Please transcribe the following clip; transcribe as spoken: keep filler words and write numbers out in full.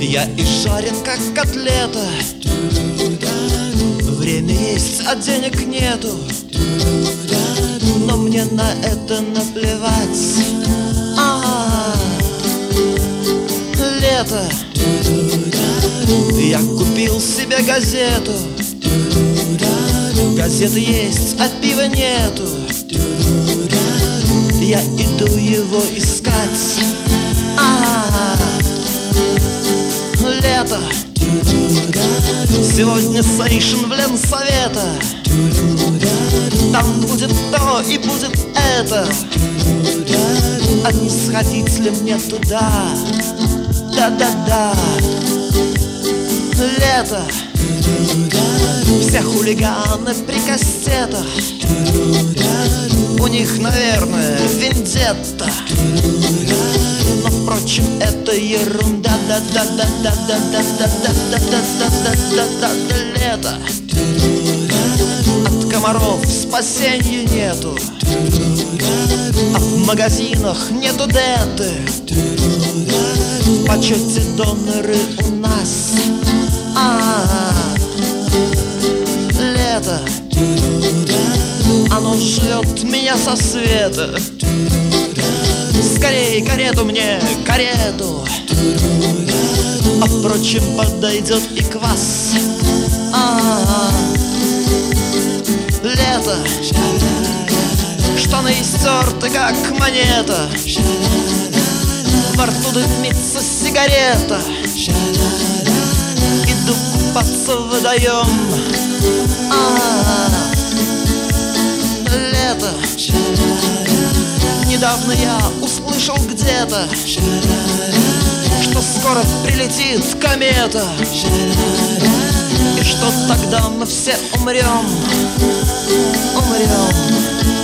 Я и жарен, как котлета. Время есть, а денег нету. Но мне на это наплевать. А-а-а. Лето. Я купил себе газету. Газеты есть, а пива нету. Я иду его искать. А-а-а. Лето. Сегодня сейшн в Ленсовета. Там будет то и будет это. А не сходить ли мне туда? Да-да-да. Лето. Все хулиганы при кассетах. У них, наверное, вендетта. Но, впрочем, это ерунда. Да-да-да-да-да-да-да-да-да-да-да-да-да-да. Лето. От комаров спасенья нету. А в магазинах нету денты. В почете доноры у нас. А-а-а. Лето. Оно жрет меня со света. Скорей карету мне, карету. А впрочем, подойдет и квас. А-а-а. Лето. Штаны истерты, как монета. Во рту дымится сигарета. Иду купаться в водоем. А-а-а. Лето. Недавно я услышал где-то, что скоро прилетит комета. И что тогда мы все умрем. Умрем.